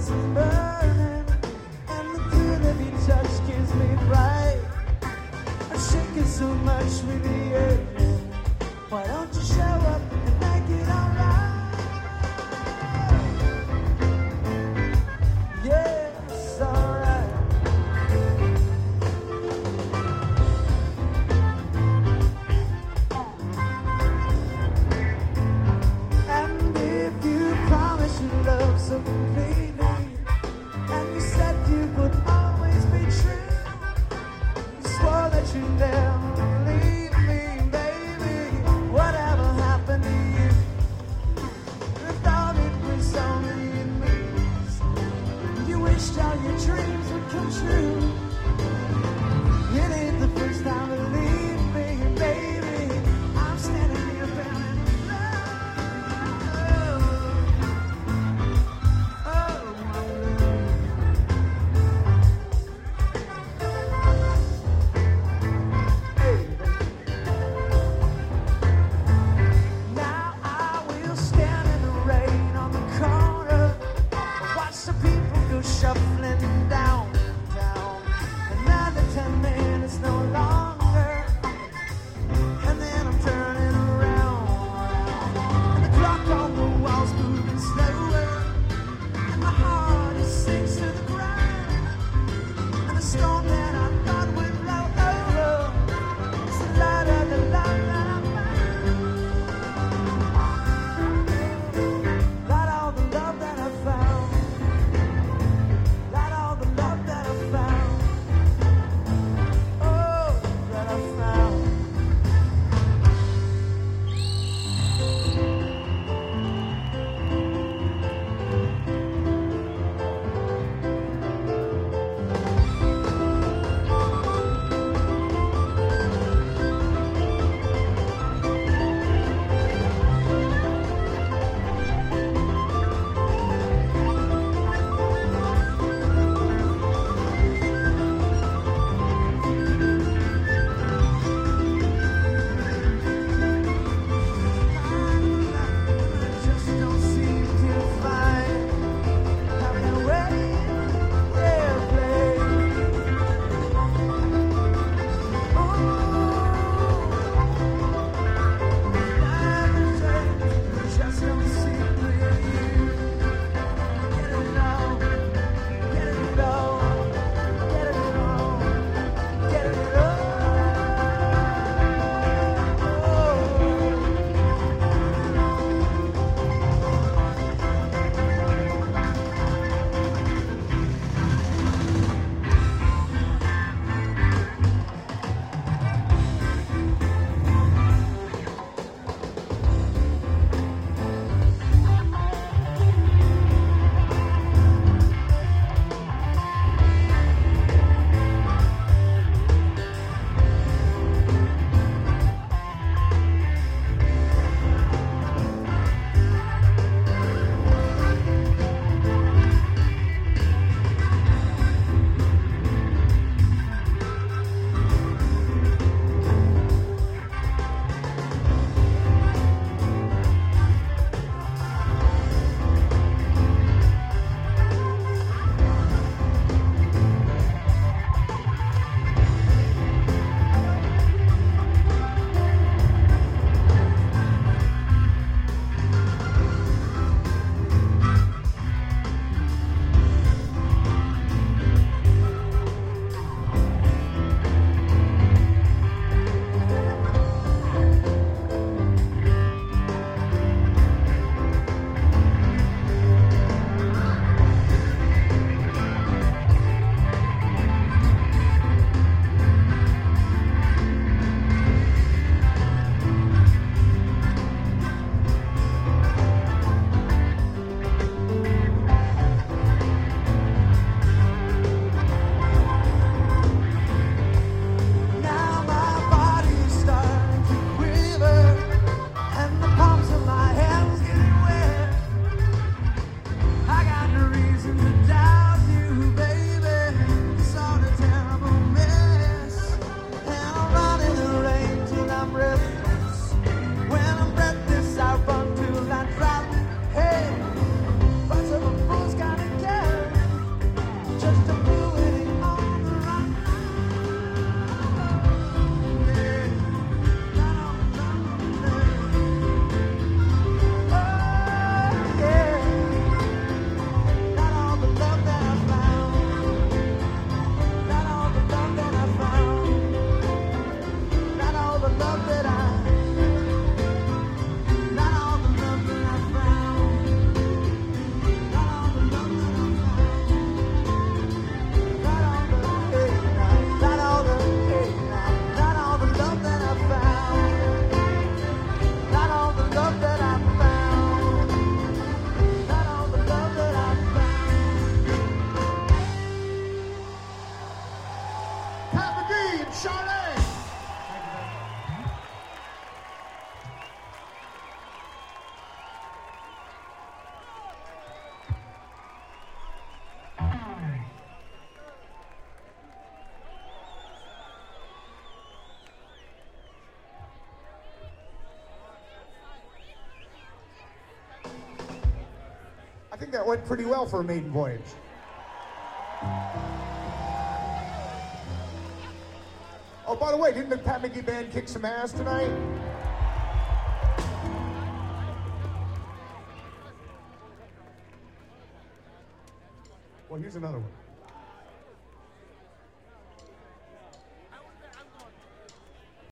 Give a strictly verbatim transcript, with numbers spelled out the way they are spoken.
blossom burning, and the thrill of your touch gives me fright. I'm shaking so much with the yearning. Why don't you show up and make it alright? Yeah, it's alright. And if you promise you love so completely, and you said you would always be true, you swore that you'd never leave me, baby. Whatever happened to you? I thought it was only in movies. You wished all your dreams would come true. It ain't the first time, believe me, baby. I'm standing here feeling love. Oh, my love. Hey. Now I will stand in the rain on the corner, watch the people go shuffling down, down. Another ten minutes no longer, and then I'm turning around, and the clock on the wall's moving slower, and my heart it sinks to the ground, and the storm that I thought would blow over is the light of the love that I found. Light all the love that I found. Light all the love that I found. Oh, that I found. I just don't seem to find having a wedding airplane. Ooh, just don't seem to you. Get it all, get it all, get it all, get it all. Now my body's starting to quiver, and the palms of my hands getting wet. I got no reason to doubt you, baby. It's all a terrible mess, and I'm running the rain till I'm breathless. When I'm breathless, I run till I drop. Hey, bunch of a fool's gotta get think that went pretty well for a maiden voyage. Oh, by the way, didn't the Pat McGee Band kick some ass tonight? Well, here's another one.